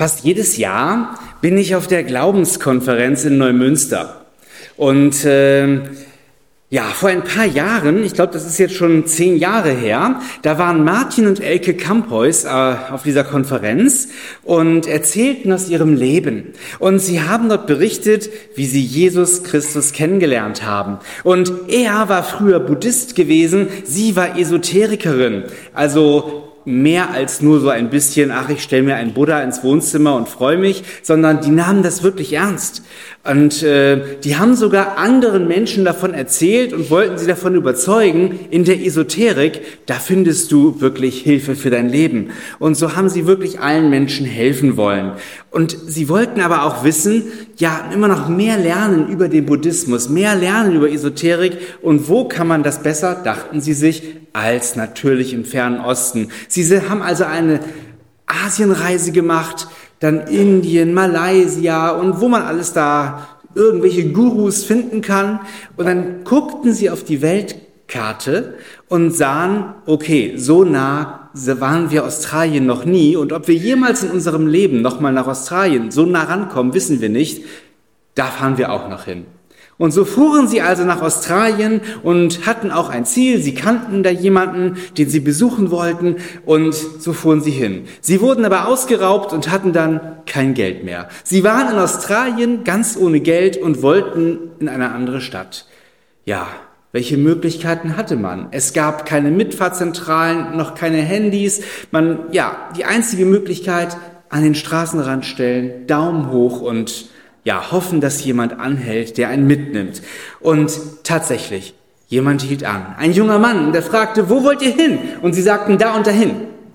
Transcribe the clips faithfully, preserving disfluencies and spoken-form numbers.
Fast jedes Jahr bin ich auf der Glaubenskonferenz in Neumünster. Und äh, ja, vor ein paar Jahren, ich glaube, das ist jetzt schon zehn Jahre her, da waren Martin und Elke Kampois äh, auf dieser Konferenz und erzählten aus ihrem Leben. Und sie haben dort berichtet, wie sie Jesus Christus kennengelernt haben. Und er war früher Buddhist gewesen, sie war Esoterikerin, also mehr als nur so ein bisschen, ach, ich stelle mir einen Buddha ins Wohnzimmer und freue mich, sondern die nahmen das wirklich ernst. Und äh, die haben sogar anderen Menschen davon erzählt und wollten sie davon überzeugen, in der Esoterik, da findest du wirklich Hilfe für dein Leben. Und so haben sie wirklich allen Menschen helfen wollen. Und sie wollten aber auch wissen, ja, immer noch mehr lernen über den Buddhismus, mehr lernen über Esoterik. Und wo kann man das besser, dachten sie sich, als natürlich im Fernen Osten. Sie haben also eine Asienreise gemacht, dann Indien, Malaysia und wo man alles da irgendwelche Gurus finden kann. Und dann guckten sie auf die Weltkarte und sahen, okay, so nah waren wir Australien noch nie. Und ob wir jemals in unserem Leben nochmal nach Australien so nah rankommen, wissen wir nicht. Da fahren wir auch noch hin. Und so fuhren sie also nach Australien und hatten auch ein Ziel. Sie kannten da jemanden, den sie besuchen wollten, und so fuhren sie hin. Sie wurden aber ausgeraubt und hatten dann kein Geld mehr. Sie waren in Australien ganz ohne Geld und wollten in eine andere Stadt. Ja, welche Möglichkeiten hatte man? Es gab keine Mitfahrzentralen, noch keine Handys. Man, ja, die einzige Möglichkeit, an den Straßenrand stellen, Daumen hoch und ja, hoffen, dass jemand anhält, der einen mitnimmt. Und tatsächlich, jemand hielt an. Ein junger Mann, der fragte, wo wollt ihr hin? Und sie sagten, da und dahin.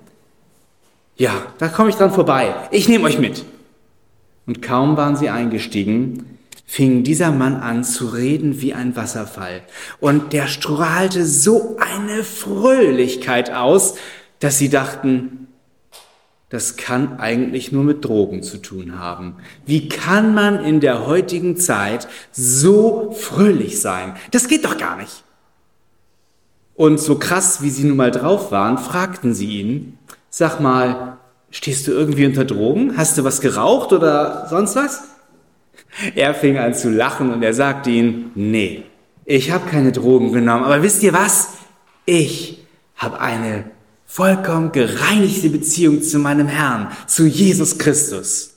Ja, da komme ich dran vorbei. Ich nehme euch mit. Und kaum waren sie eingestiegen, fing dieser Mann an zu reden wie ein Wasserfall. Und der strahlte so eine Fröhlichkeit aus, dass sie dachten, das kann eigentlich nur mit Drogen zu tun haben. Wie kann man in der heutigen Zeit so fröhlich sein? Das geht doch gar nicht. Und so krass, wie sie nun mal drauf waren, fragten sie ihn, sag mal, stehst du irgendwie unter Drogen? Hast du was geraucht oder sonst was? Er fing an zu lachen und er sagte ihnen, nee, ich habe keine Drogen genommen, aber wisst ihr was? Ich habe eine vollkommen gereinigte Beziehung zu meinem Herrn, zu Jesus Christus.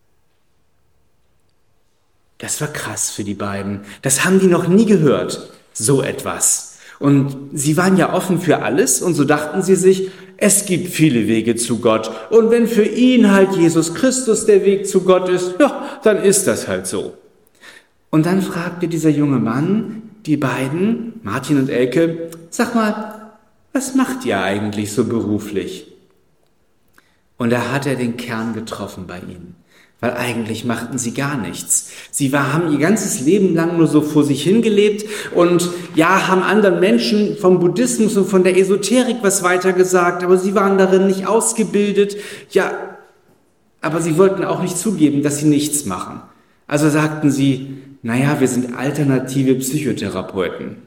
Das war krass für die beiden. Das haben die noch nie gehört, so etwas. Und sie waren ja offen für alles und so dachten sie sich, es gibt viele Wege zu Gott. Und wenn für ihn halt Jesus Christus der Weg zu Gott ist, ja, dann ist das halt so. Und dann fragte dieser junge Mann die beiden, Martin und Elke, sag mal, was macht ihr eigentlich so beruflich? Und da hat er den Kern getroffen bei ihnen, weil eigentlich machten sie gar nichts. Sie war, haben ihr ganzes Leben lang nur so vor sich hingelebt und ja, haben anderen Menschen vom Buddhismus und von der Esoterik was weitergesagt, aber sie waren darin nicht ausgebildet. Ja, aber sie wollten auch nicht zugeben, dass sie nichts machen. Also sagten sie, naja, wir sind alternative Psychotherapeuten.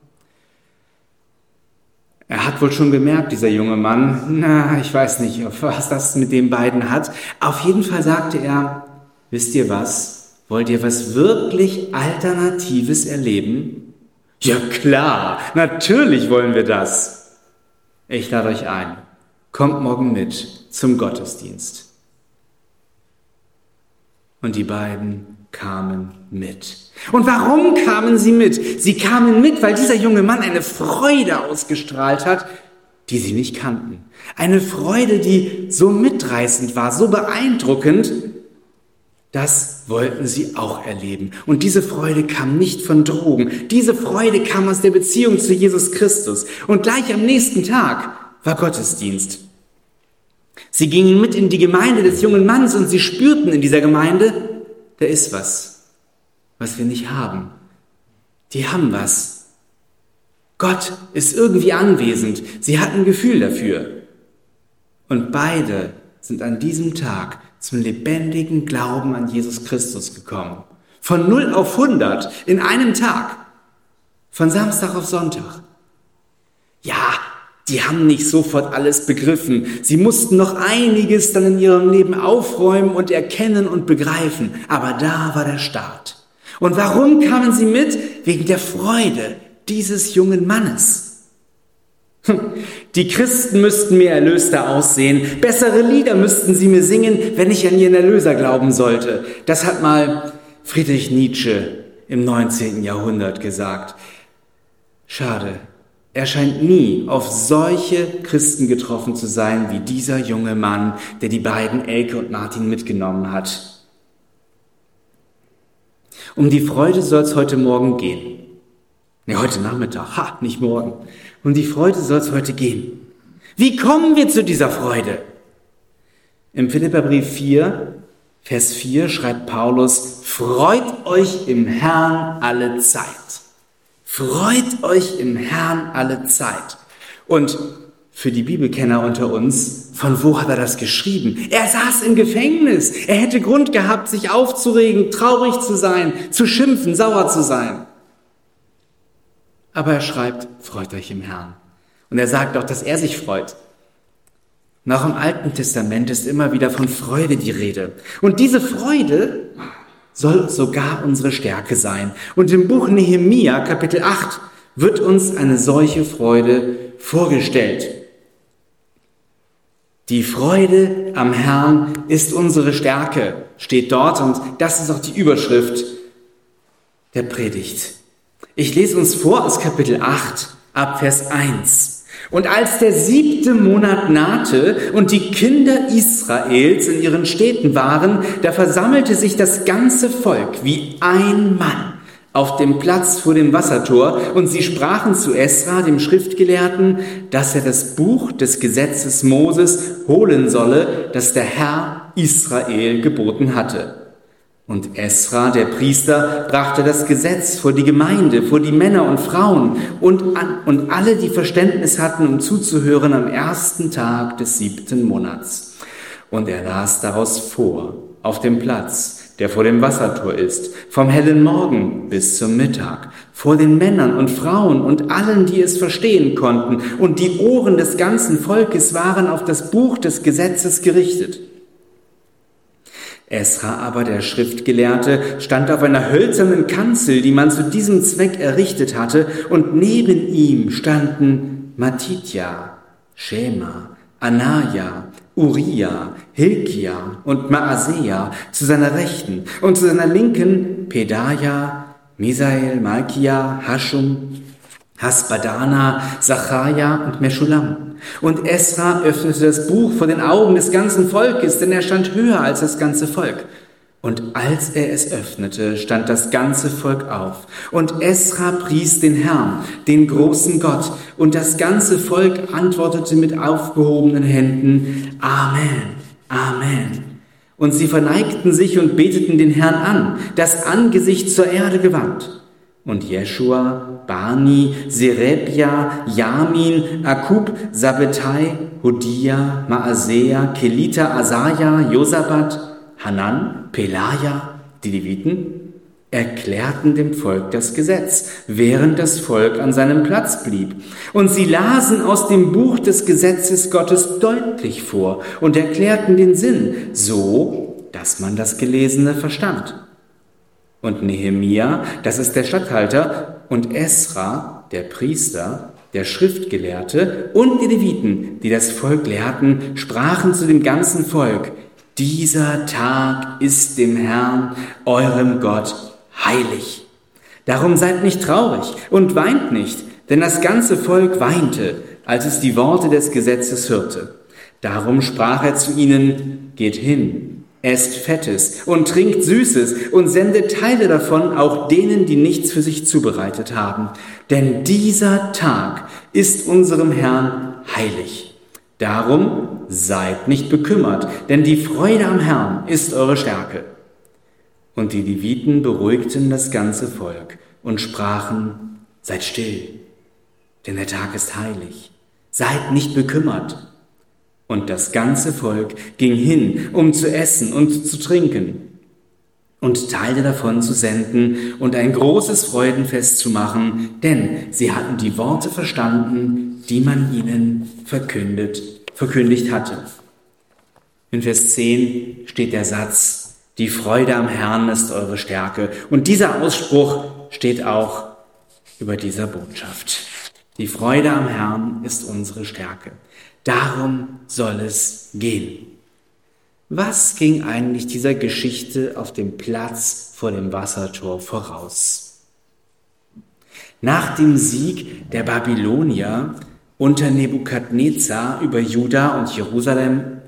Er hat wohl schon gemerkt, dieser junge Mann, na, ich weiß nicht, was das mit den beiden hat. Auf jeden Fall sagte er, wisst ihr was, wollt ihr was wirklich Alternatives erleben? Ja klar, natürlich wollen wir das. Ich lade euch ein, kommt morgen mit zum Gottesdienst. Und die beiden kamen mit. Und warum kamen sie mit? Sie kamen mit, weil dieser junge Mann eine Freude ausgestrahlt hat, die sie nicht kannten. Eine Freude, die so mitreißend war, so beeindruckend, das wollten sie auch erleben. Und diese Freude kam nicht von Drogen. Diese Freude kam aus der Beziehung zu Jesus Christus. Und gleich am nächsten Tag war Gottesdienst. Sie gingen mit in die Gemeinde des jungen Mannes und sie spürten in dieser Gemeinde, da ist was, was wir nicht haben. Die haben was. Gott ist irgendwie anwesend. Sie hatten ein Gefühl dafür. Und beide sind an diesem Tag zum lebendigen Glauben an Jesus Christus gekommen. Von null auf hundert in einem Tag. Von Samstag auf Sonntag. Ja, die haben nicht sofort alles begriffen. Sie mussten noch einiges dann in ihrem Leben aufräumen und erkennen und begreifen. Aber da war der Start. Und warum kamen sie mit? Wegen der Freude dieses jungen Mannes. Die Christen müssten mir erlöster aussehen. Bessere Lieder müssten sie mir singen, wenn ich an ihren Erlöser glauben sollte. Das hat mal Friedrich Nietzsche im neunzehnten Jahrhundert gesagt. Schade, er scheint nie auf solche Christen getroffen zu sein, wie dieser junge Mann, der die beiden Elke und Martin mitgenommen hat. Um die Freude soll es heute Morgen gehen. Ne, heute Nachmittag, ha, nicht morgen. Um die Freude soll es heute gehen. Wie kommen wir zu dieser Freude? Im Philipperbrief vier, Vers vier schreibt Paulus, freut euch im Herrn alle Zeit. Freut euch im Herrn alle Zeit. Und für die Bibelkenner unter uns, von wo hat er das geschrieben? Er saß im Gefängnis. Er hätte Grund gehabt, sich aufzuregen, traurig zu sein, zu schimpfen, sauer zu sein. Aber er schreibt, freut euch im Herrn. Und er sagt auch, dass er sich freut. Und auch im Alten Testament ist immer wieder von Freude die Rede. Und diese Freude soll sogar unsere Stärke sein. Und im Buch Nehemia, Kapitel acht, wird uns eine solche Freude vorgestellt. Die Freude am Herrn ist unsere Stärke, steht dort. Und das ist auch die Überschrift der Predigt. Ich lese uns vor aus Kapitel acht, ab Vers eins. Und als der siebte Monat nahte und die Kinder Israels in ihren Städten waren, da versammelte sich das ganze Volk wie ein Mann auf dem Platz vor dem Wassertor, und sie sprachen zu Esra, dem Schriftgelehrten, dass er das Buch des Gesetzes Moses holen solle, das der Herr Israel geboten hatte. Und Esra, der Priester, brachte das Gesetz vor die Gemeinde, vor die Männer und Frauen und, an, und alle, die Verständnis hatten, um zuzuhören, am ersten Tag des siebten Monats. Und er las daraus vor, auf dem Platz, der vor dem Wassertor ist, vom hellen Morgen bis zum Mittag, vor den Männern und Frauen und allen, die es verstehen konnten. Und die Ohren des ganzen Volkes waren auf das Buch des Gesetzes gerichtet. Esra aber, der Schriftgelehrte, stand auf einer hölzernen Kanzel, die man zu diesem Zweck errichtet hatte, und neben ihm standen Matithia, Schema, Anaja, Uriah, Hilkia und Maaseia zu seiner Rechten und zu seiner Linken Pedaja, Misael, Malkia, Haschum, Hasbadana, Zacharia und Meschulam. Und Esra öffnete das Buch vor den Augen des ganzen Volkes, denn er stand höher als das ganze Volk. Und als er es öffnete, stand das ganze Volk auf. Und Esra pries den Herrn, den großen Gott. Und das ganze Volk antwortete mit aufgehobenen Händen, Amen, Amen. Und sie verneigten sich und beteten den Herrn an, das Angesicht zur Erde gewandt. Und Jeschua, Bani, Serebia, Jamin, Akub, Sabbetai, Hodia, Maasea, Kelita, Asaja, Josabat, Hanan, Pelaja, die Leviten, erklärten dem Volk das Gesetz, während das Volk an seinem Platz blieb. Und sie lasen aus dem Buch des Gesetzes Gottes deutlich vor und erklärten den Sinn, so, dass man das Gelesene verstand. Und Nehemia, das ist der Statthalter, und Esra, der Priester, der Schriftgelehrte und die Leviten, die das Volk lehrten, sprachen zu dem ganzen Volk, dieser Tag ist dem Herrn, eurem Gott, heilig. Darum seid nicht traurig und weint nicht, denn das ganze Volk weinte, als es die Worte des Gesetzes hörte. Darum sprach er zu ihnen, geht hin, esst Fettes und trinkt Süßes und sendet Teile davon auch denen, die nichts für sich zubereitet haben. Denn dieser Tag ist unserem Herrn heilig. Darum seid nicht bekümmert, denn die Freude am Herrn ist eure Stärke. Und die Leviten beruhigten das ganze Volk und sprachen, seid still, denn der Tag ist heilig. Seid nicht bekümmert. Und das ganze Volk ging hin, um zu essen und zu trinken und Teile davon zu senden und ein großes Freudenfest zu machen, denn sie hatten die Worte verstanden, die man ihnen verkündet, verkündigt hatte. In Vers zehn steht der Satz, die Freude am Herrn ist eure Stärke. Und dieser Ausspruch steht auch über dieser Botschaft. Die Freude am Herrn ist unsere Stärke. Darum soll es gehen. Was ging eigentlich dieser Geschichte auf dem Platz vor dem Wassertor voraus? Nach dem Sieg der Babylonier unter Nebukadnezar über Juda und Jerusalem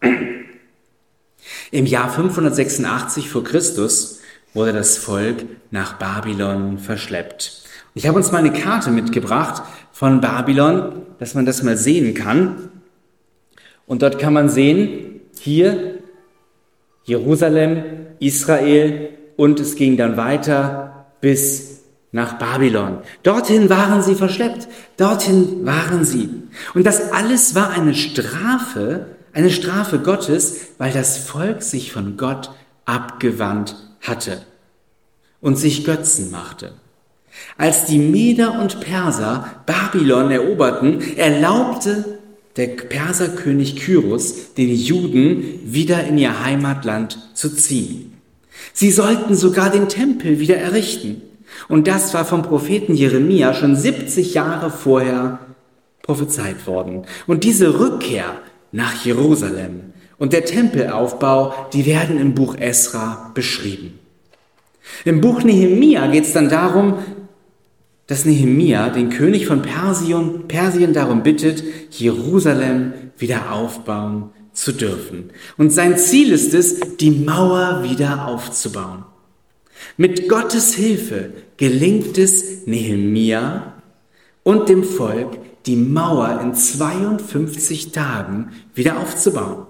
im Jahr fünfhundertsechsundachtzig vor Christus wurde das Volk nach Babylon verschleppt. Ich habe uns mal eine Karte mitgebracht von Babylon, dass man das mal sehen kann. Und dort kann man sehen, hier Jerusalem, Israel, und es ging dann weiter bis nach Babylon. Dorthin waren sie verschleppt, dorthin waren sie. Und das alles war eine Strafe, eine Strafe Gottes, weil das Volk sich von Gott abgewandt hatte und sich Götzen machte. Als die Meder und Perser Babylon eroberten, erlaubte der Perserkönig Kyros den Juden wieder in ihr Heimatland zu ziehen. Sie sollten sogar den Tempel wieder errichten. Und das war vom Propheten Jeremia schon siebzig Jahre vorher prophezeit worden. Und diese Rückkehr nach Jerusalem und der Tempelaufbau, die werden im Buch Esra beschrieben. Im Buch Nehemia geht es dann darum, dass Nehemia den König von Persien, Persien darum bittet, Jerusalem wieder aufbauen zu dürfen. Und sein Ziel ist es, die Mauer wieder aufzubauen. Mit Gottes Hilfe gelingt es Nehemia und dem Volk, die Mauer in zweiundfünfzig Tagen wieder aufzubauen.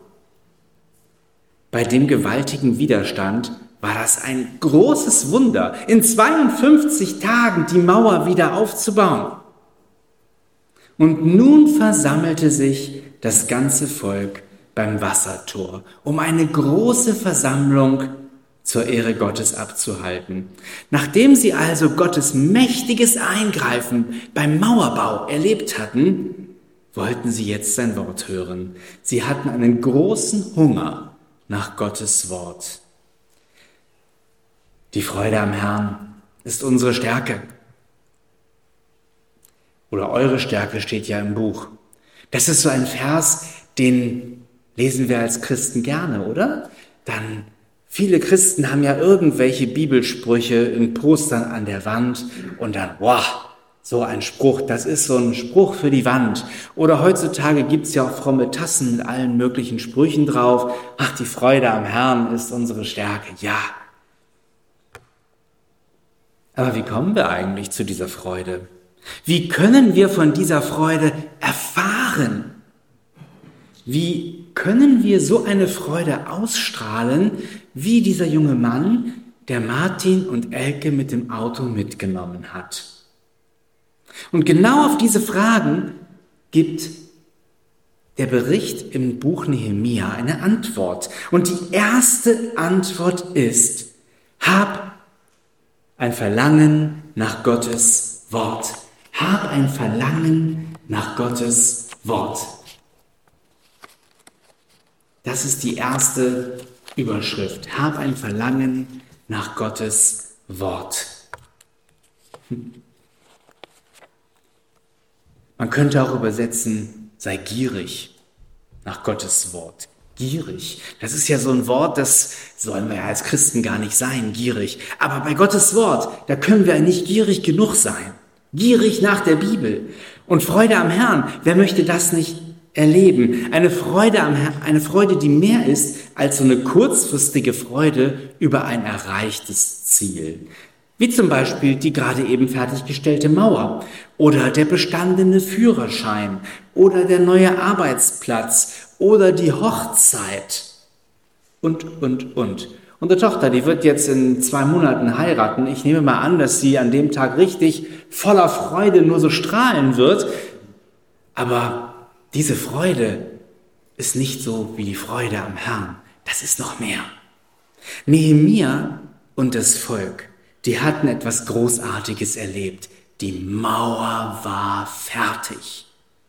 Bei dem gewaltigen Widerstand war das ein großes Wunder, in zweiundfünfzig Tagen die Mauer wieder aufzubauen. Und nun versammelte sich das ganze Volk beim Wassertor, um eine große Versammlung zur Ehre Gottes abzuhalten. Nachdem sie also Gottes mächtiges Eingreifen beim Mauerbau erlebt hatten, wollten sie jetzt sein Wort hören. Sie hatten einen großen Hunger nach Gottes Wort. Die Freude am Herrn ist unsere Stärke. Oder eure Stärke steht ja im Buch. Das ist so ein Vers, den lesen wir als Christen gerne, oder? Dann viele Christen haben ja irgendwelche Bibelsprüche in Postern an der Wand und dann, wow, so ein Spruch, das ist so ein Spruch für die Wand. Oder heutzutage gibt's ja auch fromme Tassen mit allen möglichen Sprüchen drauf. Ach, die Freude am Herrn ist unsere Stärke. Ja. Aber wie kommen wir eigentlich zu dieser Freude? Wie können wir von dieser Freude erfahren? Wie können wir so eine Freude ausstrahlen, wie dieser junge Mann, der Martin und Elke mit dem Auto mitgenommen hat? Und genau auf diese Fragen gibt der Bericht im Buch Nehemia eine Antwort. Und die erste Antwort ist, hab ein Verlangen nach Gottes Wort. Hab ein Verlangen nach Gottes Wort. Das ist die erste Überschrift. Hab ein Verlangen nach Gottes Wort. Man könnte auch übersetzen, sei gierig nach Gottes Wort. Gierig. Das ist ja so ein Wort, das sollen wir ja als Christen gar nicht sein, gierig. Aber bei Gottes Wort, da können wir nicht gierig genug sein. Gierig nach der Bibel. Und Freude am Herrn, wer möchte das nicht erleben? Eine Freude am Herrn, eine Freude, die mehr ist als so eine kurzfristige Freude über ein erreichtes Ziel. Wie zum Beispiel die gerade eben fertiggestellte Mauer oder der bestandene Führerschein oder der neue Arbeitsplatz oder die Hochzeit und, und, und. Unsere Tochter, die wird jetzt in zwei Monaten heiraten. Ich nehme mal an, dass sie an dem Tag richtig voller Freude nur so strahlen wird. Aber diese Freude ist nicht so wie die Freude am Herrn. Das ist noch mehr. Nehemia und das Volk, die hatten etwas Großartiges erlebt. Die Mauer war fertig.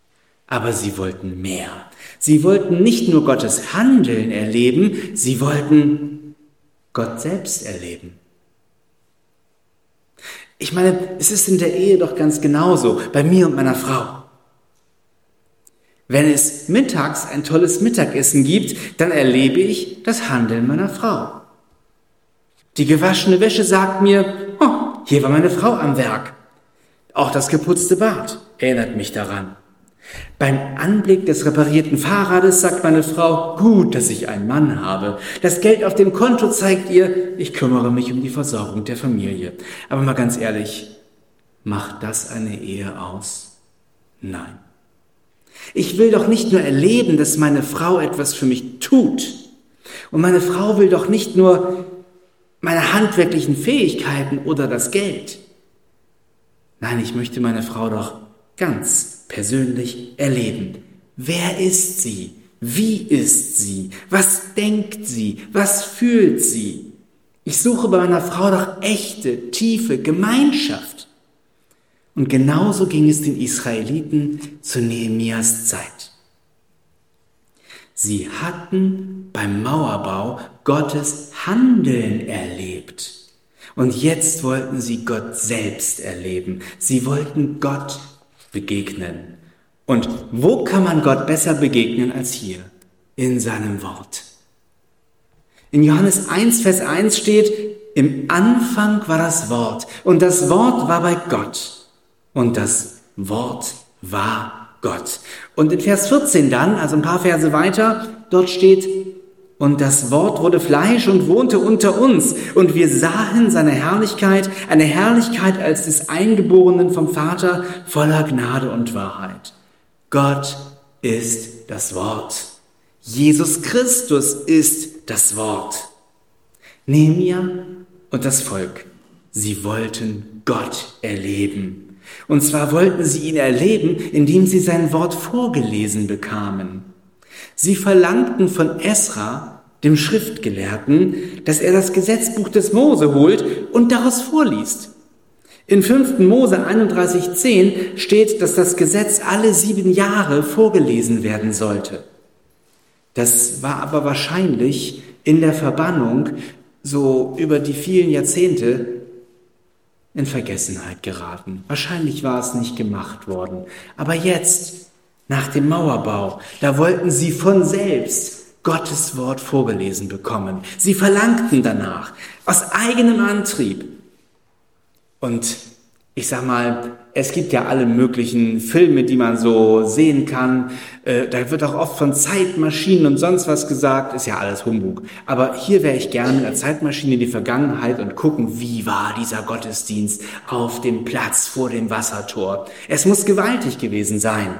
Aber sie wollten mehr. Sie wollten nicht nur Gottes Handeln erleben, sie wollten Gott selbst erleben. Ich meine, es ist in der Ehe doch ganz genauso, bei mir und meiner Frau. Wenn es mittags ein tolles Mittagessen gibt, dann erlebe ich das Handeln meiner Frau. Die gewaschene Wäsche sagt mir, oh, hier war meine Frau am Werk. Auch das geputzte Bad erinnert mich daran. Beim Anblick des reparierten Fahrrades sagt meine Frau, gut, dass ich einen Mann habe. Das Geld auf dem Konto zeigt ihr, ich kümmere mich um die Versorgung der Familie. Aber mal ganz ehrlich, macht das eine Ehe aus? Nein. Ich will doch nicht nur erleben, dass meine Frau etwas für mich tut. Und meine Frau will doch nicht nur meine handwerklichen Fähigkeiten oder das Geld. Nein, ich möchte meine Frau doch ganz persönlich erleben. Wer ist sie? Wie ist sie? Was denkt sie? Was fühlt sie? Ich suche bei meiner Frau doch echte, tiefe Gemeinschaft. Und genauso ging es den Israeliten zu Nehemias Zeit. Sie hatten beim Mauerbau Gottes Handeln erlebt. Und jetzt wollten sie Gott selbst erleben. Sie wollten Gott begegnen. Und wo kann man Gott besser begegnen als hier? In seinem Wort. In Johannes eins, Vers eins steht, im Anfang war das Wort und das Wort war bei Gott und das Wort war Gott. Und in Vers vierzehn dann, also ein paar Verse weiter, dort steht, und das Wort wurde Fleisch und wohnte unter uns. Und wir sahen seine Herrlichkeit, eine Herrlichkeit als des Eingeborenen vom Vater, voller Gnade und Wahrheit. Gott ist das Wort. Jesus Christus ist das Wort. Nehemia und das Volk, sie wollten Gott erleben. Und zwar wollten sie ihn erleben, indem sie sein Wort vorgelesen bekamen. Sie verlangten von Esra, dem Schriftgelehrten, dass er das Gesetzbuch des Mose holt und daraus vorliest. In fünften Mose einunddreißig zehn steht, dass das Gesetz alle sieben Jahre vorgelesen werden sollte. Das war aber wahrscheinlich in der Verbannung so über die vielen Jahrzehnte in Vergessenheit geraten. Wahrscheinlich war es nicht gemacht worden. Aber jetzt, nach dem Mauerbau, da wollten sie von selbst Gottes Wort vorgelesen bekommen. Sie verlangten danach, aus eigenem Antrieb. Und ich sag mal, es gibt ja alle möglichen Filme, die man so sehen kann. Äh, da wird auch oft von Zeitmaschinen und sonst was gesagt. Ist ja alles Humbug. Aber hier wäre ich gerne mit einer Zeitmaschine in die Vergangenheit und gucken, wie war dieser Gottesdienst auf dem Platz vor dem Wassertor. Es muss gewaltig gewesen sein.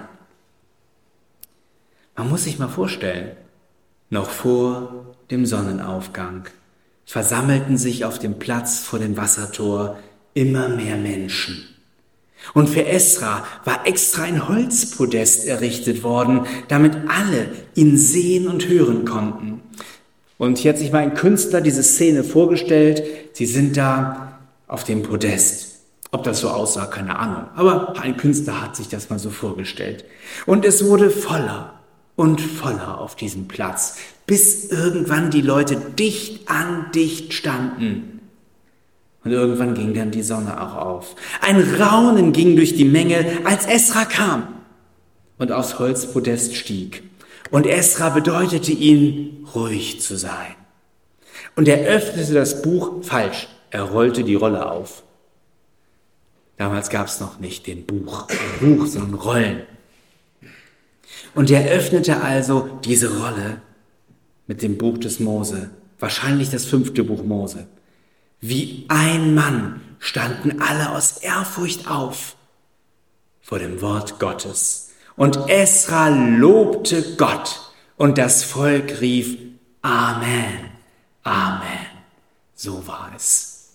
Man muss sich mal vorstellen, noch vor dem Sonnenaufgang versammelten sich auf dem Platz vor dem Wassertor immer mehr Menschen. Und für Esra war extra ein Holzpodest errichtet worden, damit alle ihn sehen und hören konnten. Und hier hat sich mal ein Künstler diese Szene vorgestellt. Sie sind da auf dem Podest. Ob das so aussah, keine Ahnung. Aber ein Künstler hat sich das mal so vorgestellt. Und es wurde voller und voller auf diesem Platz, bis irgendwann die Leute dicht an dicht standen. Und irgendwann ging dann die Sonne auch auf. Ein Raunen ging durch die Menge, als Esra kam und aufs Holzpodest stieg. Und Esra bedeutete ihn, ruhig zu sein. Und er öffnete das Buch falsch. Er rollte die Rolle auf. Damals gab es noch nicht den Buch, ein Buch, sondern Rollen. Und er öffnete also diese Rolle mit dem Buch des Mose, wahrscheinlich das fünfte Buch Mose. Wie ein Mann standen alle aus Ehrfurcht auf vor dem Wort Gottes. Und Esra lobte Gott und das Volk rief Amen, Amen. So war es.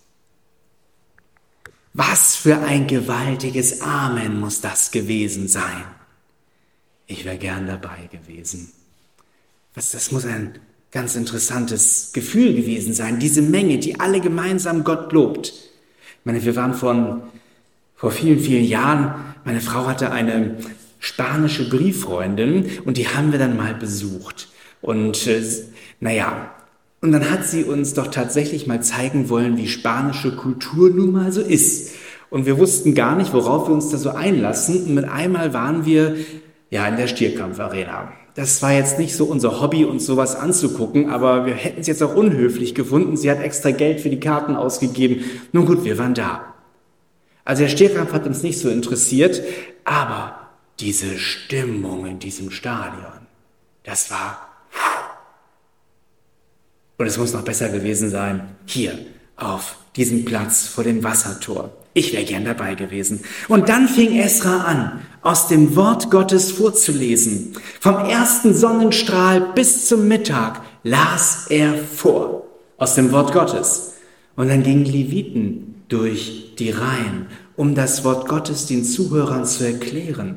Was für ein gewaltiges Amen muss das gewesen sein. Ich wäre gern dabei gewesen. Was, das muss ein ganz interessantes Gefühl gewesen sein, diese Menge, die alle gemeinsam Gott lobt. Ich meine, wir waren von, vor vielen, vielen Jahren, meine Frau hatte eine spanische Brieffreundin und die haben wir dann mal besucht. Und äh, naja, und dann hat sie uns doch tatsächlich mal zeigen wollen, wie spanische Kultur nun mal so ist. Und wir wussten gar nicht, worauf wir uns da so einlassen. Und mit einmal waren wir ja in der Stierkampfarena. Das war jetzt nicht so unser Hobby, uns sowas anzugucken, aber wir hätten es jetzt auch unhöflich gefunden. Sie hat extra Geld für die Karten ausgegeben. Nun gut, wir waren da. Also der Stierkampf hat uns nicht so interessiert, aber diese Stimmung in diesem Stadion, das war... Und es muss noch besser gewesen sein, hier auf diesem Platz vor dem Wassertor. Ich wäre gern dabei gewesen. Und dann fing Esra an, aus dem Wort Gottes vorzulesen. Vom ersten Sonnenstrahl bis zum Mittag las er vor, aus dem Wort Gottes. Und dann gingen Leviten durch die Reihen, um das Wort Gottes den Zuhörern zu erklären.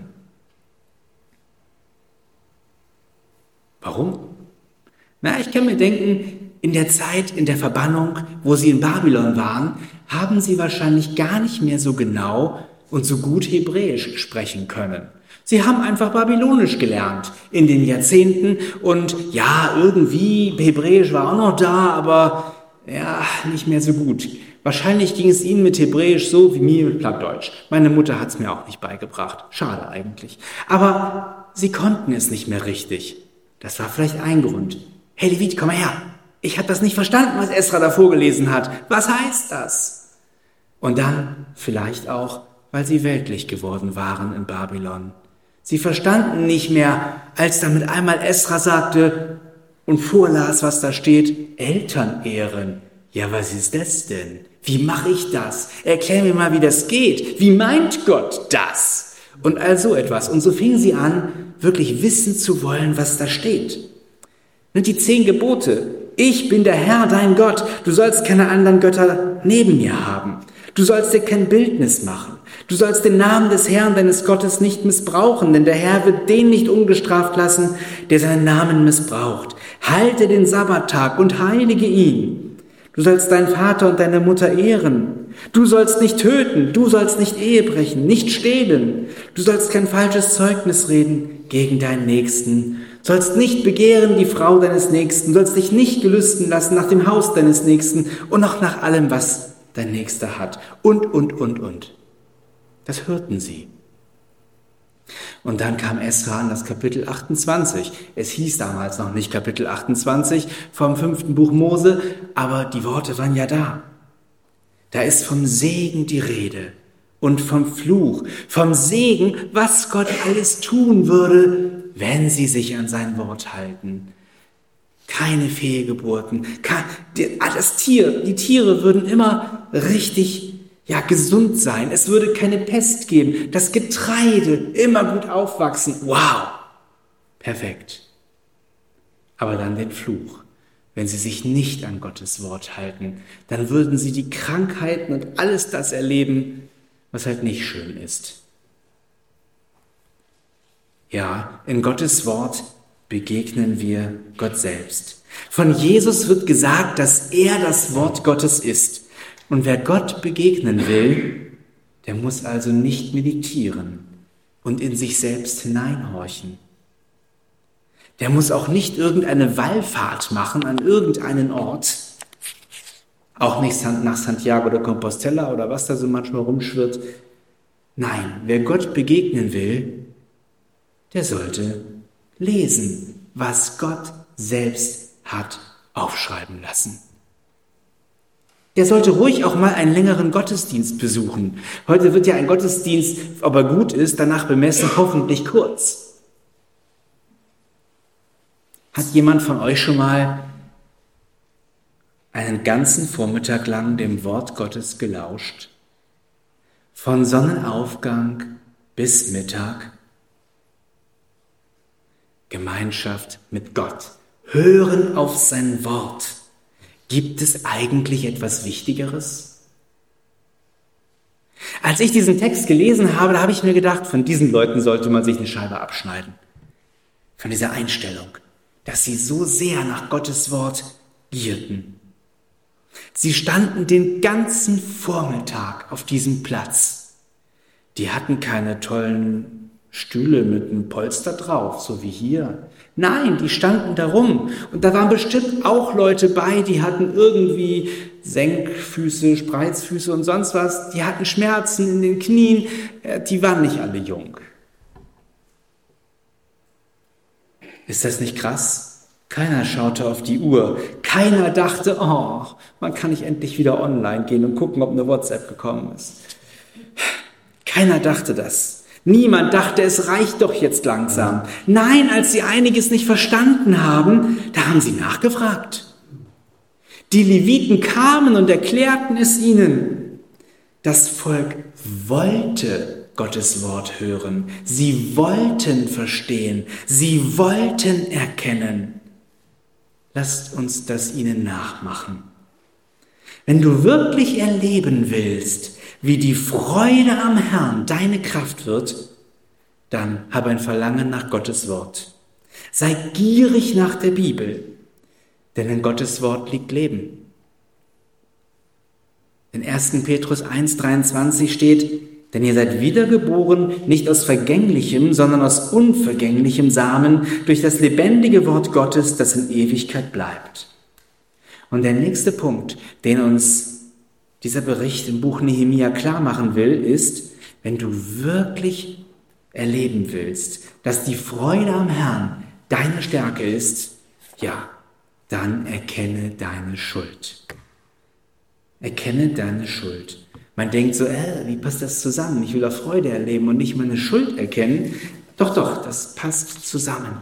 Warum? Na, ich kann mir denken, in der Zeit, in der Verbannung, wo sie in Babylon waren, haben sie wahrscheinlich gar nicht mehr so genau und so gut Hebräisch sprechen können. Sie haben einfach Babylonisch gelernt in den Jahrzehnten und ja, irgendwie, Hebräisch war auch noch da, aber ja, nicht mehr so gut. Wahrscheinlich ging es ihnen mit Hebräisch so wie mir mit Plattdeutsch. Meine Mutter hat es mir auch nicht beigebracht. Schade eigentlich. Aber sie konnten es nicht mehr richtig. Das war vielleicht ein Grund. Hey Levit, komm mal her. Ich habe das nicht verstanden, was Esra da vorgelesen hat. Was heißt das? Und dann vielleicht auch, weil sie weltlich geworden waren in Babylon. Sie verstanden nicht mehr, als dann mit einmal Esra sagte und vorlas, was da steht, Eltern ehren. Ja, was ist das denn? Wie mache ich das? Erklär mir mal, wie das geht. Wie meint Gott das? Und all so etwas. Und so fingen sie an, wirklich wissen zu wollen, was da steht. Und die zehn Gebote. Ich bin der Herr, dein Gott. Du sollst keine anderen Götter neben mir haben. Du sollst dir kein Bildnis machen. Du sollst den Namen des Herrn, deines Gottes, nicht missbrauchen, denn der Herr wird den nicht ungestraft lassen, der seinen Namen missbraucht. Halte den Sabbattag und heilige ihn. Du sollst deinen Vater und deine Mutter ehren. Du sollst nicht töten. Du sollst nicht Ehe brechen, nicht stehlen. Du sollst kein falsches Zeugnis reden gegen deinen Nächsten. Du sollst nicht begehren die Frau deines Nächsten, du sollst dich nicht gelüsten lassen nach dem Haus deines Nächsten und noch nach allem, was dein Nächster hat. Und, und, und, und. Das hörten sie. Und dann kam Esra an das Kapitel achtundzwanzig. Es hieß damals noch nicht Kapitel achtundzwanzig vom fünften Buch Mose, aber die Worte waren ja da. Da ist vom Segen die Rede und vom Fluch, vom Segen, was Gott alles tun würde, wenn sie sich an sein Wort halten. Keine Fehlgeburten, kein, das Tier, die Tiere würden immer richtig, ja, gesund sein. Es würde keine Pest geben. Das Getreide immer gut aufwachsen. Wow, perfekt. Aber dann den Fluch. Wenn sie sich nicht an Gottes Wort halten, dann würden sie die Krankheiten und alles das erleben, was halt nicht schön ist. Ja, in Gottes Wort begegnen wir Gott selbst. Von Jesus wird gesagt, dass er das Wort Gottes ist. Und wer Gott begegnen will, der muss also nicht meditieren und in sich selbst hineinhorchen. Der muss auch nicht irgendeine Wallfahrt machen an irgendeinen Ort, auch nicht nach Santiago de Compostela oder was da so manchmal rumschwirrt. Nein, wer Gott begegnen will, der sollte lesen, was Gott selbst hat aufschreiben lassen. Der sollte ruhig auch mal einen längeren Gottesdienst besuchen. Heute wird ja ein Gottesdienst, ob er gut ist, danach bemessen, hoffentlich kurz. Hat jemand von euch schon mal einen ganzen Vormittag lang dem Wort Gottes gelauscht? Von Sonnenaufgang bis Mittag? Gemeinschaft mit Gott. Hören auf sein Wort. Gibt es eigentlich etwas Wichtigeres? Als ich diesen Text gelesen habe, da habe ich mir gedacht, von diesen Leuten sollte man sich eine Scheibe abschneiden. Von dieser Einstellung, dass sie so sehr nach Gottes Wort gierten. Sie standen den ganzen Vormittag auf diesem Platz. Die hatten keine tollen Stühle mit einem Polster drauf, so wie hier. Nein, die standen da rum. Und da waren bestimmt auch Leute bei, die hatten irgendwie Senkfüße, Spreizfüße und sonst was. Die hatten Schmerzen in den Knien. Die waren nicht alle jung. Ist das nicht krass? Keiner schaute auf die Uhr. Keiner dachte, oh, man kann nicht endlich wieder online gehen und gucken, ob eine WhatsApp gekommen ist. Keiner dachte das. Niemand dachte, es reicht doch jetzt langsam. Nein, als sie einiges nicht verstanden haben, da haben sie nachgefragt. Die Leviten kamen und erklärten es ihnen. Das Volk wollte Gottes Wort hören. Sie wollten verstehen. Sie wollten erkennen. Lasst uns das ihnen nachmachen. Wenn du wirklich erleben willst, wie die Freude am Herrn deine Kraft wird, dann habe ein Verlangen nach Gottes Wort. Sei gierig nach der Bibel, denn in Gottes Wort liegt Leben. In erster Petrus eins dreiundzwanzig steht, denn ihr seid wiedergeboren, nicht aus vergänglichem, sondern aus unvergänglichem Samen, durch das lebendige Wort Gottes, das in Ewigkeit bleibt. Und der nächste Punkt, den uns dieser Bericht im Buch Nehemia klar machen will, ist, wenn du wirklich erleben willst, dass die Freude am Herrn deine Stärke ist, ja, dann erkenne deine Schuld. Erkenne deine Schuld. Man denkt so, äh, wie passt das zusammen? Ich will doch Freude erleben und nicht meine Schuld erkennen. Doch, doch, das passt zusammen.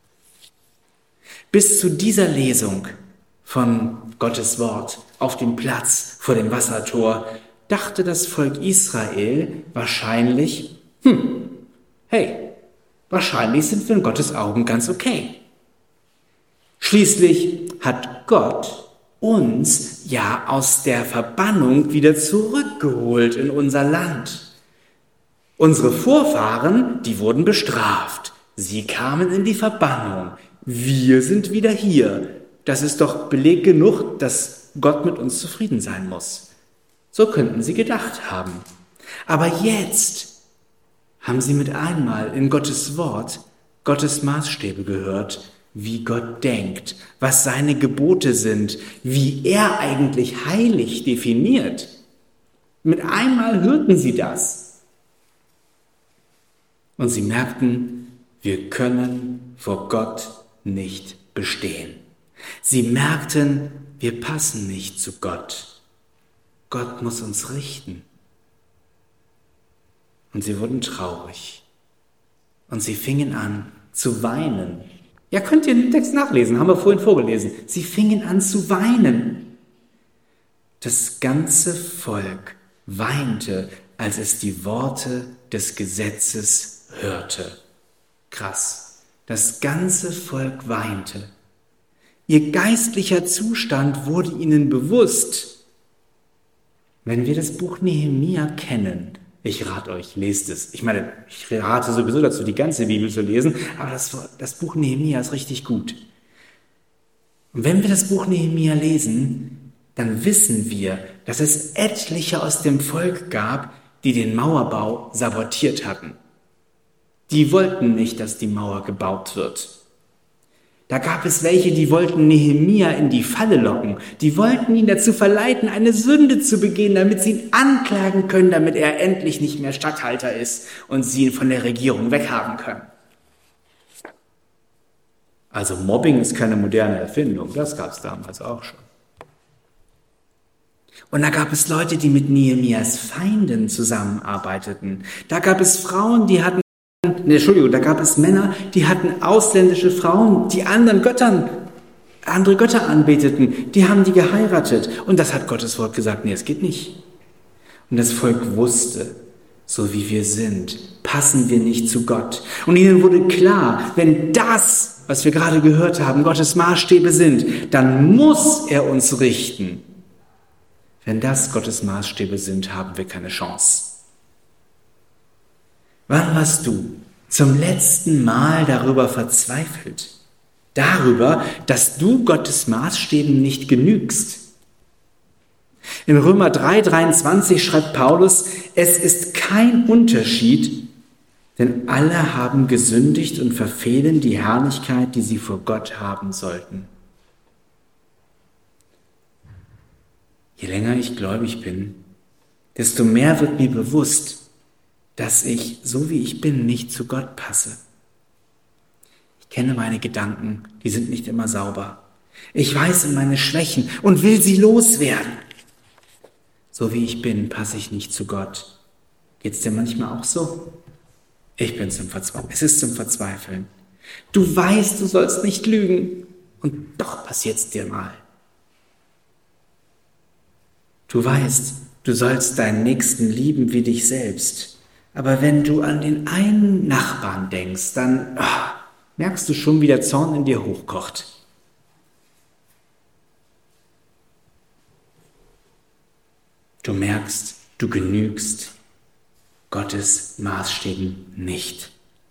Bis zu dieser Lesung von Gottes Wort auf dem Platz vor dem Wassertor dachte das Volk Israel wahrscheinlich, hm, hey, wahrscheinlich sind wir in Gottes Augen ganz okay. Schließlich hat Gott uns ja aus der Verbannung wieder zurückgeholt in unser Land. Unsere Vorfahren, die wurden bestraft. Sie kamen in die Verbannung. Wir sind wieder hier. Das ist doch Beleg genug, dass Gott mit uns zufrieden sein muss. So könnten sie gedacht haben. Aber jetzt haben sie mit einmal in Gottes Wort Gottes Maßstäbe gehört, wie Gott denkt, was seine Gebote sind, wie er eigentlich heilig definiert. Mit einmal hörten sie das. Und sie merkten, wir können vor Gott nicht bestehen. Sie merkten, wir passen nicht zu Gott. Gott muss uns richten. Und sie wurden traurig. Und sie fingen an zu weinen. Ja, könnt ihr den Text nachlesen, haben wir vorhin vorgelesen. Sie fingen an zu weinen. Das ganze Volk weinte, als es die Worte des Gesetzes hörte. Krass. Das ganze Volk weinte. Ihr geistlicher Zustand wurde ihnen bewusst. Wenn wir das Buch Nehemia kennen, ich rate euch, lest es. Ich meine, ich rate sowieso dazu, die ganze Bibel zu lesen, aber das, das Buch Nehemia ist richtig gut. Und wenn wir das Buch Nehemia lesen, dann wissen wir, dass es etliche aus dem Volk gab, die den Mauerbau sabotiert hatten. Die wollten nicht, dass die Mauer gebaut wird. Da gab es welche, die wollten Nehemia in die Falle locken. Die wollten ihn dazu verleiten, eine Sünde zu begehen, damit sie ihn anklagen können, damit er endlich nicht mehr Statthalter ist und sie ihn von der Regierung weghaben können. Also Mobbing ist keine moderne Erfindung, das gab es damals auch schon. Und da gab es Leute, die mit Nehemias Feinden zusammenarbeiteten. Da gab es Frauen, die hatten Nee, Entschuldigung, da gab es Männer, die hatten ausländische Frauen, die anderen Göttern, andere Götter anbeteten, die haben die geheiratet. Und das hat Gottes Wort gesagt, nee, es geht nicht. Und das Volk wusste, so wie wir sind, passen wir nicht zu Gott. Und ihnen wurde klar, wenn das, was wir gerade gehört haben, Gottes Maßstäbe sind, dann muss er uns richten. Wenn das Gottes Maßstäbe sind, haben wir keine Chance. Wann warst du zum letzten Mal darüber verzweifelt? Darüber, dass du Gottes Maßstäben nicht genügst? In Römer drei dreiundzwanzig schreibt Paulus, es ist kein Unterschied, Denn alle haben gesündigt und verfehlen die Herrlichkeit, die sie vor Gott haben sollten. Je länger ich gläubig bin, desto mehr wird mir bewusst, dass ich, so wie ich bin, nicht zu Gott passe. Ich kenne meine Gedanken, die sind nicht immer sauber. Ich weiß um meine Schwächen und will sie loswerden. So wie ich bin, passe ich nicht zu Gott. Geht's dir manchmal auch so? Ich bin zum Verzweifeln. Es ist zum Verzweifeln. Du weißt, du sollst nicht lügen und doch passiert's dir mal. Du weißt, du sollst deinen Nächsten lieben wie dich selbst. Aber wenn du an den einen Nachbarn denkst, dann oh, merkst du schon, wie der Zorn in dir hochkocht. Du merkst, du genügst Gottes Maßstäben nicht.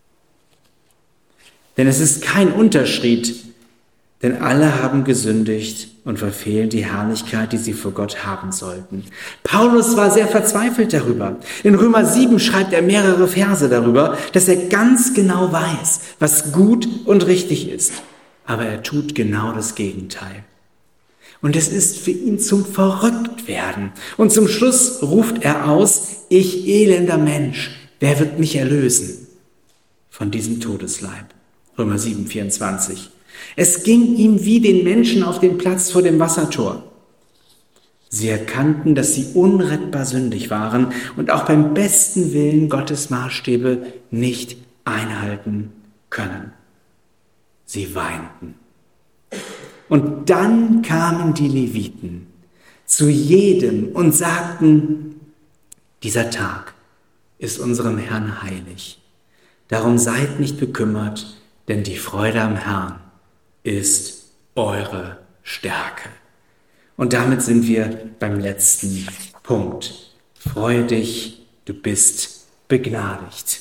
Denn es ist kein Unterschied, denn alle haben gesündigt und verfehlen die Herrlichkeit, die sie vor Gott haben sollten. Paulus war sehr verzweifelt darüber. In Römer sieben schreibt er mehrere Verse darüber, dass er ganz genau weiß, was gut und richtig ist. Aber er tut genau das Gegenteil. Und es ist für ihn zum Verrücktwerden. Und zum Schluss ruft er aus, ich elender Mensch, wer wird mich erlösen von diesem Todesleib? Römer sieben, vierundzwanzig. Es ging ihm wie den Menschen auf dem Platz vor dem Wassertor. Sie erkannten, dass sie unrettbar sündig waren und auch beim besten Willen Gottes Maßstäbe nicht einhalten können. Sie weinten. Und dann kamen die Leviten zu jedem und sagten, dieser Tag ist unserem Herrn heilig. Darum seid nicht bekümmert, denn die Freude am Herrn ist eure Stärke. Und damit sind wir beim letzten Punkt. Freue dich, du bist begnadigt.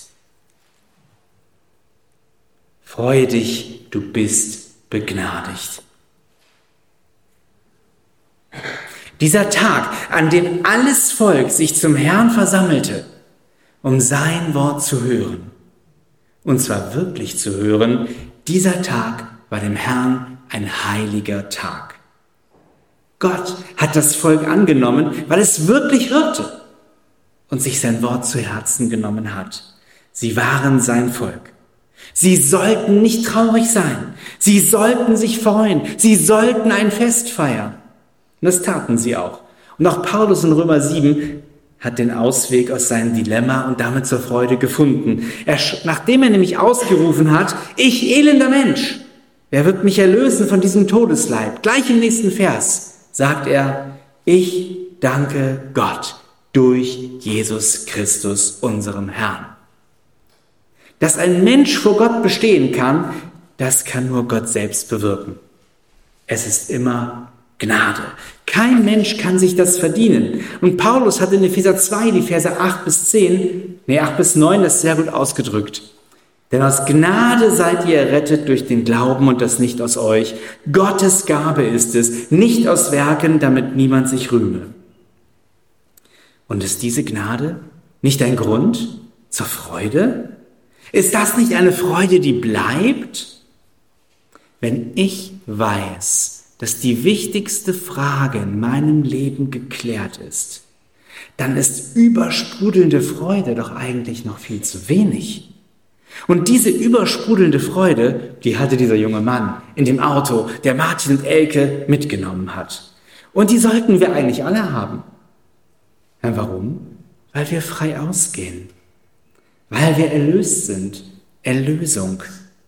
Freue dich, du bist begnadigt. Dieser Tag, an dem alles Volk sich zum Herrn versammelte, um sein Wort zu hören, und zwar wirklich zu hören, dieser Tag war dem Herrn ein heiliger Tag. Gott hat das Volk angenommen, weil es wirklich hörte und sich sein Wort zu Herzen genommen hat. Sie waren sein Volk. Sie sollten nicht traurig sein. Sie sollten sich freuen. Sie sollten ein Fest feiern. Und das taten sie auch. Und auch Paulus in Römer sieben hat den Ausweg aus seinem Dilemma und damit zur Freude gefunden. Er, nachdem er nämlich ausgerufen hat, ich elender Mensch, wer wird mich erlösen von diesem Todesleib? Gleich im nächsten Vers sagt er, ich danke Gott durch Jesus Christus, unserem Herrn. Dass ein Mensch vor Gott bestehen kann, das kann nur Gott selbst bewirken. Es ist immer Gnade. Kein Mensch kann sich das verdienen. Und Paulus hat in Epheser zwei, die Verse acht bis zehn, nee, acht bis neun, das sehr gut ausgedrückt. Denn aus Gnade seid ihr errettet durch den Glauben und das nicht aus euch. Gottes Gabe ist es, nicht aus Werken, damit niemand sich rühme. Und ist diese Gnade nicht ein Grund zur Freude? Ist das nicht eine Freude, die bleibt? Wenn ich weiß, dass die wichtigste Frage in meinem Leben geklärt ist, dann ist übersprudelnde Freude doch eigentlich noch viel zu wenig. Und diese übersprudelnde Freude, die hatte dieser junge Mann in dem Auto, der Martin und Elke mitgenommen hat. Und die sollten wir eigentlich alle haben. Ja, warum? Weil wir frei ausgehen. Weil wir erlöst sind. Erlösung.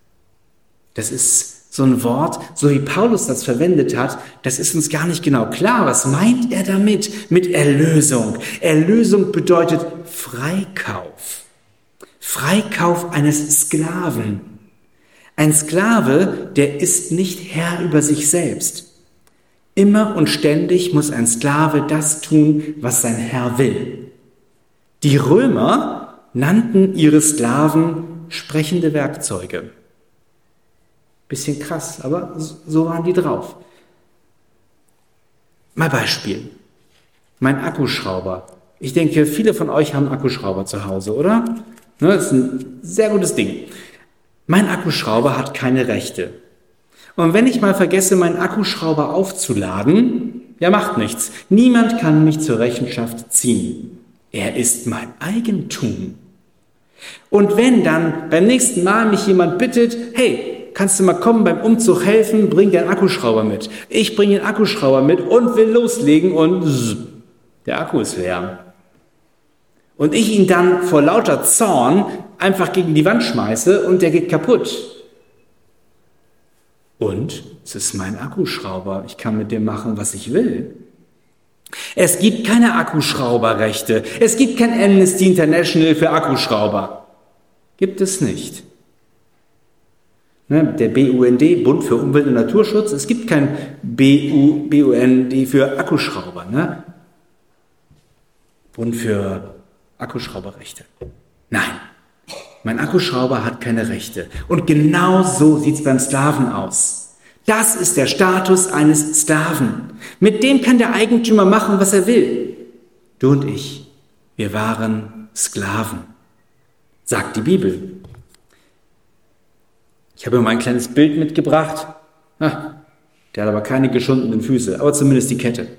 Das ist so ein Wort, so wie Paulus das verwendet hat, das ist uns gar nicht genau klar. Was meint er damit, mit Erlösung? Erlösung bedeutet Freikauf. Freikauf eines Sklaven. Ein Sklave, der ist nicht Herr über sich selbst. Immer und ständig muss ein Sklave das tun, was sein Herr will. Die Römer nannten ihre Sklaven sprechende Werkzeuge. Bisschen krass, aber so waren die drauf. Mal Beispiel. Mein Akkuschrauber. Ich denke, viele von euch haben Akkuschrauber zu Hause, oder? Das ist ein sehr gutes Ding. Mein Akkuschrauber hat keine Rechte. Und wenn ich mal vergesse, meinen Akkuschrauber aufzuladen, ja, macht nichts. Niemand kann mich zur Rechenschaft ziehen. Er ist mein Eigentum. Und wenn dann beim nächsten Mal mich jemand bittet, hey, kannst du mal kommen, beim Umzug helfen, bring deinen Akkuschrauber mit. Ich bringe den Akkuschrauber mit und will loslegen und zzz, der Akku ist leer. Und ich ihn dann vor lauter Zorn einfach gegen die Wand schmeiße und der geht kaputt. Und es ist mein Akkuschrauber. Ich kann mit dem machen, was ich will. Es gibt keine Akkuschrauberrechte. Es gibt kein Amnesty International für Akkuschrauber. Gibt es nicht. Ne, der B U N D, Bund für Umwelt und Naturschutz, es gibt kein B U N D für Akkuschrauber. Ne? Bund für Akkuschrauberrechte. Nein, mein Akkuschrauber hat keine Rechte. Und genau so sieht es beim Sklaven aus. Das ist der Status eines Sklaven. Mit dem kann der Eigentümer machen, was er will. Du und ich, wir waren Sklaven, sagt die Bibel. Ich habe mir mal ein kleines Bild mitgebracht. Ah, der hat aber keine geschundenen Füße, aber zumindest die Kette.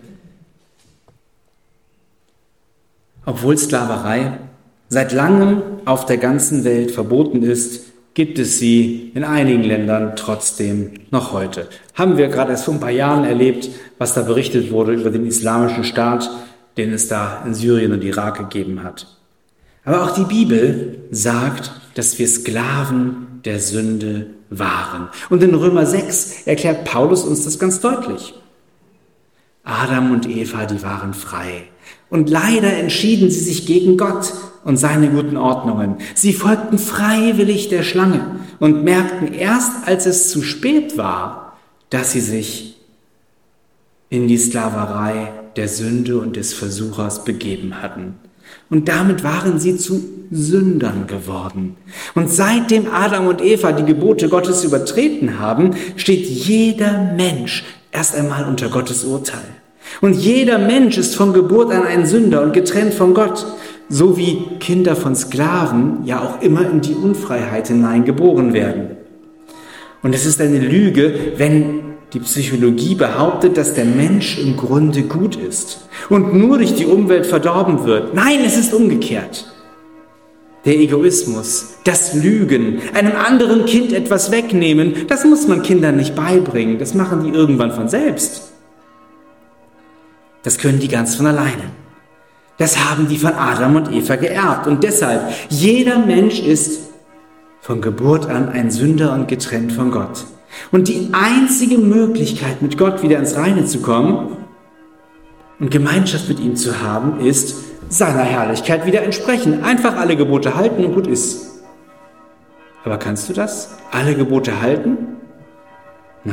Obwohl Sklaverei seit langem auf der ganzen Welt verboten ist, gibt es sie in einigen Ländern trotzdem noch heute. Haben wir gerade erst vor ein paar Jahren erlebt, was da berichtet wurde über den islamischen Staat, den es da in Syrien und Irak gegeben hat. Aber auch die Bibel sagt, dass wir Sklaven der Sünde waren. Und in Römer sechs erklärt Paulus uns das ganz deutlich. Adam und Eva, die waren frei. Und leider entschieden sie sich gegen Gott und seine guten Ordnungen. Sie folgten freiwillig der Schlange und merkten erst, als es zu spät war, dass sie sich in die Sklaverei der Sünde und des Versuchers begeben hatten. Und damit waren sie zu Sündern geworden. Und seitdem Adam und Eva die Gebote Gottes übertreten haben, steht jeder Mensch erst einmal unter Gottes Urteil. Und jeder Mensch ist von Geburt an ein Sünder und getrennt von Gott, so wie Kinder von Sklaven ja auch immer in die Unfreiheit hineingeboren werden. Und es ist eine Lüge, wenn die Psychologie behauptet, dass der Mensch im Grunde gut ist und nur durch die Umwelt verdorben wird. Nein, es ist umgekehrt. Der Egoismus, das Lügen, einem anderen Kind etwas wegnehmen, das muss man Kindern nicht beibringen. Das machen die irgendwann von selbst. Das können die ganz von alleine. Das haben die von Adam und Eva geerbt. Und deshalb, jeder Mensch ist von Geburt an ein Sünder und getrennt von Gott. Und die einzige Möglichkeit, mit Gott wieder ins Reine zu kommen und Gemeinschaft mit ihm zu haben, ist, seiner Herrlichkeit wieder entsprechen. Einfach alle Gebote halten und gut ist. Aber kannst du das? Alle Gebote halten? Nein.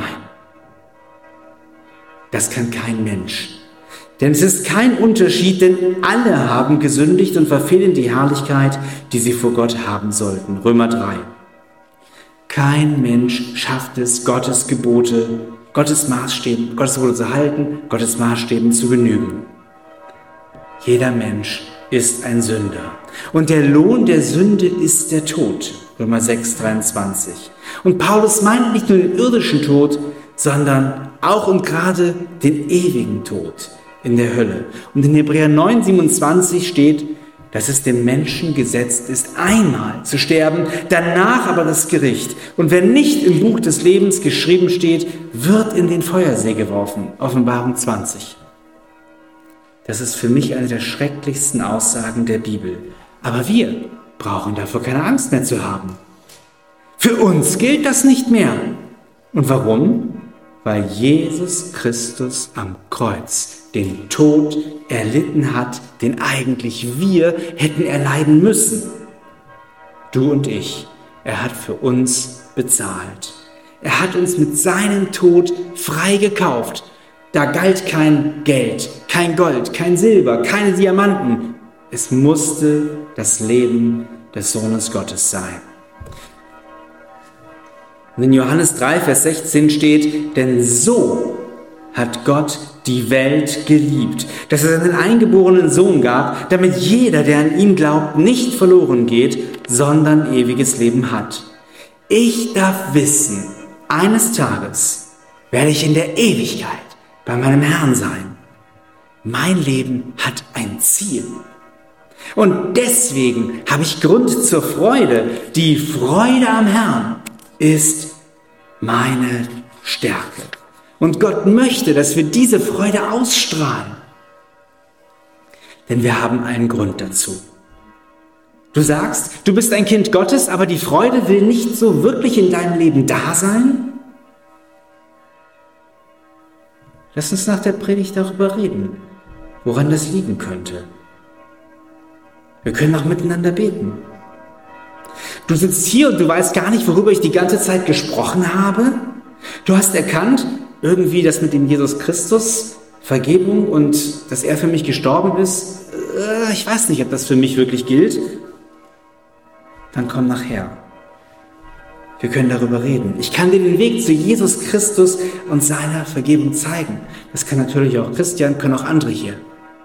Das kann kein Mensch. Denn es ist kein Unterschied, denn alle haben gesündigt und verfehlen die Herrlichkeit, die sie vor Gott haben sollten. Römer drei. Kein Mensch schafft es, Gottes Gebote, Gottes Maßstäben, Gottes Gebote zu halten, Gottes Maßstäben zu genügen. Jeder Mensch ist ein Sünder. Und der Lohn der Sünde ist der Tod. Römer sechs, dreiundzwanzig. Und Paulus meint nicht nur den irdischen Tod, sondern auch und gerade den ewigen Tod in der Hölle. Und in Hebräer neun, siebenundzwanzig steht, dass es dem Menschen gesetzt ist, einmal zu sterben, danach aber das Gericht. Und wer nicht im Buch des Lebens geschrieben steht, wird in den Feuersee geworfen. Offenbarung zwanzig. Das ist für mich eine der schrecklichsten Aussagen der Bibel. Aber wir brauchen davor keine Angst mehr zu haben. Für uns gilt das nicht mehr. Und warum? Weil Jesus Christus am Kreuz den Tod erlitten hat, den eigentlich wir hätten erleiden müssen. Du und ich, er hat für uns bezahlt. Er hat uns mit seinem Tod frei gekauft. Da galt kein Geld, kein Gold, kein Silber, keine Diamanten. Es musste das Leben des Sohnes Gottes sein. Und in Johannes drei, Vers sechzehn steht, denn so hat Gott die Welt geliebt, dass er seinen eingeborenen Sohn gab, damit jeder, der an ihn glaubt, nicht verloren geht, sondern ewiges Leben hat. Ich darf wissen, eines Tages werde ich in der Ewigkeit bei meinem Herrn sein. Mein Leben hat ein Ziel. Und deswegen habe ich Grund zur Freude. Die Freude am Herrn ist meine Stärke. Und Gott möchte, dass wir diese Freude ausstrahlen. Denn wir haben einen Grund dazu. Du sagst, du bist ein Kind Gottes, aber die Freude will nicht so wirklich in deinem Leben da sein? Lass uns nach der Predigt darüber reden, woran das liegen könnte. Wir können auch miteinander beten. Du sitzt hier und du weißt gar nicht, worüber ich die ganze Zeit gesprochen habe. Du hast erkannt, irgendwie das mit dem Jesus Christus, Vergebung und dass er für mich gestorben ist. Äh, ich weiß nicht, ob das für mich wirklich gilt. Dann komm nachher. Wir können darüber reden. Ich kann dir den Weg zu Jesus Christus und seiner Vergebung zeigen. Das kann natürlich auch Christian, können auch andere hier.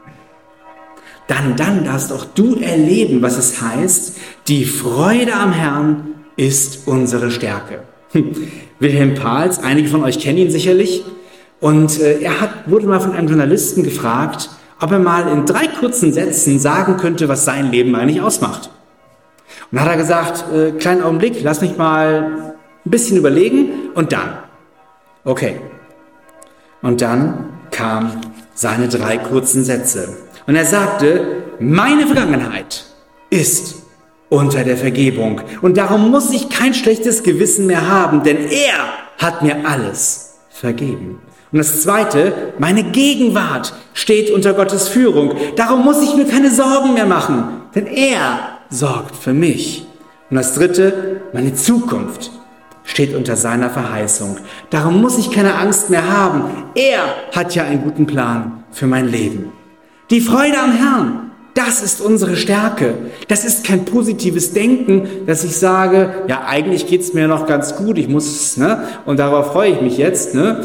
Dann, dann darfst auch du erleben, was es heißt, die Freude am Herrn ist unsere Stärke. Wilhelm Pahls, einige von euch kennen ihn sicherlich, und äh, er hat, wurde mal von einem Journalisten gefragt, ob er mal in drei kurzen Sätzen sagen könnte, was sein Leben eigentlich ausmacht. Und dann hat er gesagt, äh, kleinen Augenblick, lass mich mal ein bisschen überlegen und dann. Okay. Und dann kamen seine drei kurzen Sätze. Und er sagte, meine Vergangenheit ist unter der Vergebung. Und darum muss ich kein schlechtes Gewissen mehr haben, denn er hat mir alles vergeben. Und das Zweite, meine Gegenwart steht unter Gottes Führung. Darum muss ich mir keine Sorgen mehr machen, denn er sorgt für mich. Und das Dritte, meine Zukunft steht unter seiner Verheißung. Darum muss ich keine Angst mehr haben. Er hat ja einen guten Plan für mein Leben. Die Freude am Herrn, das ist unsere Stärke. Das ist kein positives Denken, dass ich sage, ja, eigentlich geht's mir noch ganz gut, ich muss, ne, und darauf freue ich mich jetzt, ne.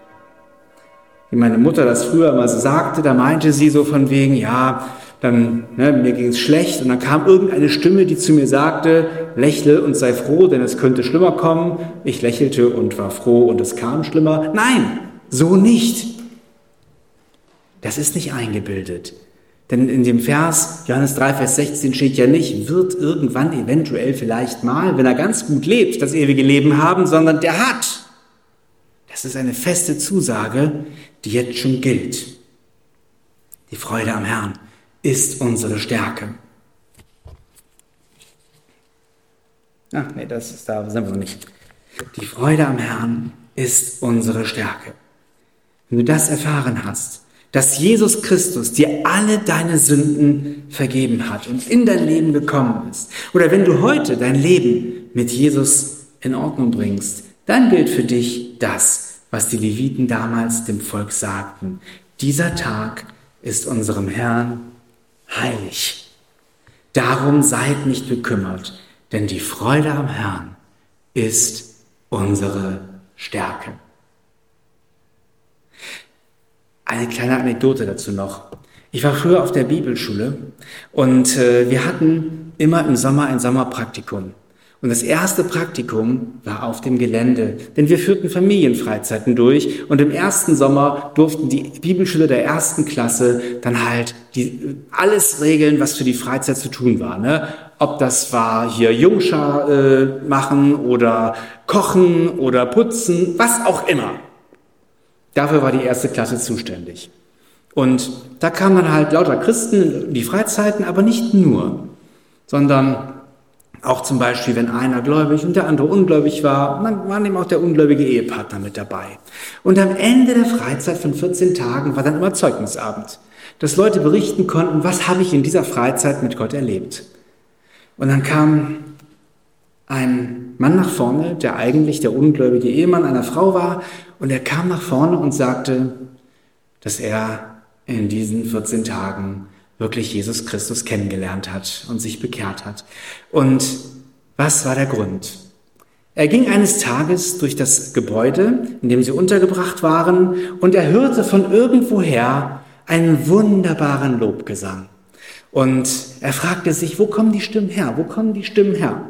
Wie meine Mutter das früher mal so sagte, da meinte sie so von wegen, ja, dann, ne, mir ging's schlecht und dann kam irgendeine Stimme, die zu mir sagte, lächle und sei froh, denn es könnte schlimmer kommen. Ich lächelte und war froh und es kam schlimmer. Nein, so nicht. Das ist nicht eingebildet. Denn in dem Vers, Johannes drei, Vers sechzehn steht ja nicht, wird irgendwann eventuell vielleicht mal, wenn er ganz gut lebt, das ewige Leben haben, sondern der hat. Das ist eine feste Zusage, die jetzt schon gilt. Die Freude am Herrn ist unsere Stärke. Ach nee, das ist, da sind wir noch nicht. Die Freude am Herrn ist unsere Stärke. Wenn du das erfahren hast, dass Jesus Christus dir alle deine Sünden vergeben hat und in dein Leben gekommen ist, oder wenn du heute dein Leben mit Jesus in Ordnung bringst, dann gilt für dich das, was die Leviten damals dem Volk sagten. Dieser Tag ist unserem Herrn heilig. Darum seid nicht bekümmert, denn die Freude am Herrn ist unsere Stärke. Eine kleine Anekdote dazu noch. Ich war früher auf der Bibelschule und äh, wir hatten immer im Sommer ein Sommerpraktikum. Und das erste Praktikum war auf dem Gelände, denn wir führten Familienfreizeiten durch und im ersten Sommer durften die Bibelschüler der ersten Klasse dann halt die, alles regeln, was für die Freizeit zu tun war. Ne? Ob das war hier Jungschar äh, machen oder kochen oder putzen, was auch immer. Dafür war die erste Klasse zuständig. Und da kamen dann halt lauter Christen in die Freizeiten, aber nicht nur, sondern auch zum Beispiel, wenn einer gläubig und der andere ungläubig war, dann war eben auch der ungläubige Ehepartner mit dabei. Und am Ende der Freizeit von vierzehn Tagen war dann immer Zeugnisabend, dass Leute berichten konnten, was habe ich in dieser Freizeit mit Gott erlebt. Und dann kam ein Mann nach vorne, der eigentlich der ungläubige Ehemann einer Frau war, und er kam nach vorne und sagte, dass er in diesen vierzehn Tagen wirklich Jesus Christus kennengelernt hat und sich bekehrt hat. Und was war der Grund? Er ging eines Tages durch das Gebäude, in dem sie untergebracht waren, und er hörte von irgendwoher einen wunderbaren Lobgesang. Und er fragte sich, wo kommen die Stimmen her? Wo kommen die Stimmen her?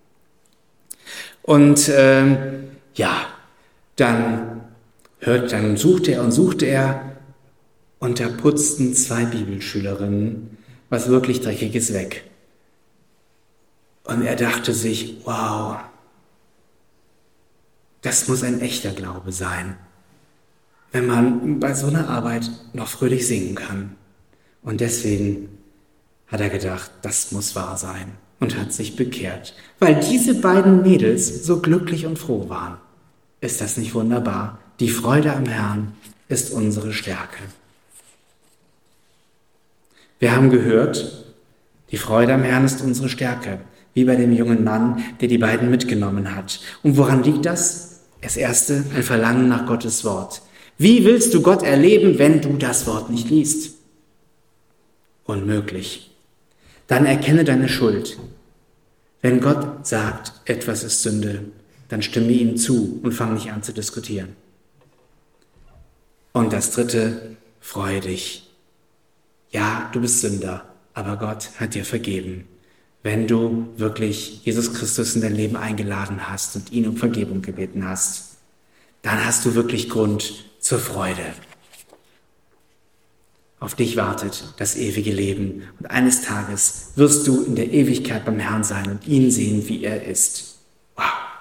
Und äh, ja, dann, hört, dann suchte er und suchte er, und da putzten zwei Bibelschülerinnen was wirklich Dreckiges weg. Und er dachte sich, wow, das muss ein echter Glaube sein, wenn man bei so einer Arbeit noch fröhlich singen kann. Und deswegen hat er gedacht, das muss wahr sein und hat sich bekehrt, weil diese beiden Mädels so glücklich und froh waren. Ist das nicht wunderbar? Die Freude am Herrn ist unsere Stärke. Wir haben gehört, die Freude am Herrn ist unsere Stärke, wie bei dem jungen Mann, der die beiden mitgenommen hat. Und woran liegt das? Das erste, ein Verlangen nach Gottes Wort. Wie willst du Gott erleben, wenn du das Wort nicht liest? Unmöglich. Dann erkenne deine Schuld. Wenn Gott sagt, etwas ist Sünde, dann stimme ihm zu und fang nicht an zu diskutieren. Und das dritte, freue dich. Ja, du bist Sünder, aber Gott hat dir vergeben. Wenn du wirklich Jesus Christus in dein Leben eingeladen hast und ihn um Vergebung gebeten hast, dann hast du wirklich Grund zur Freude. Auf dich wartet das ewige Leben und eines Tages wirst du in der Ewigkeit beim Herrn sein und ihn sehen, wie er ist. Wow!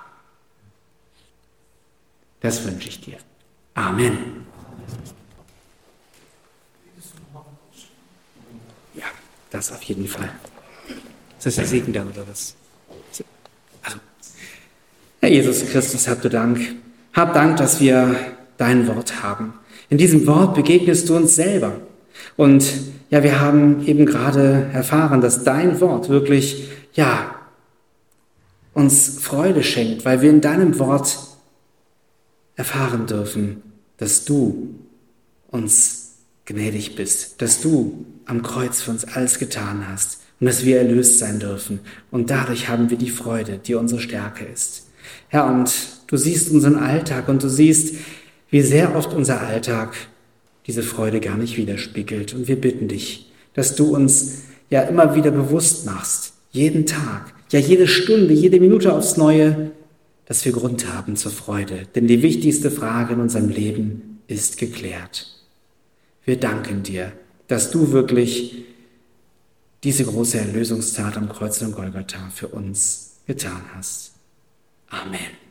Das wünsche ich dir. Amen. Ja, das auf jeden Fall. Ist das der Segen dann oder was? Also, Herr Jesus Christus, hab du Dank. Hab Dank, dass wir dein Wort haben. In diesem Wort begegnest du uns selber. Und ja, wir haben eben gerade erfahren, dass dein Wort wirklich, ja, uns Freude schenkt, weil wir in deinem Wort erfahren dürfen, dass du uns gnädig bist, dass du am Kreuz für uns alles getan hast und dass wir erlöst sein dürfen. Und dadurch haben wir die Freude, die unsere Stärke ist. Herr, und du siehst unseren Alltag und du siehst, wie sehr oft unser Alltag diese Freude gar nicht widerspiegelt. Und wir bitten dich, dass du uns ja immer wieder bewusst machst, jeden Tag, ja jede Stunde, jede Minute aufs Neue, dass wir Grund haben zur Freude. Denn die wichtigste Frage in unserem Leben ist geklärt. Wir danken dir, dass du wirklich diese große Erlösungstat am Kreuz von Golgatha für uns getan hast. Amen.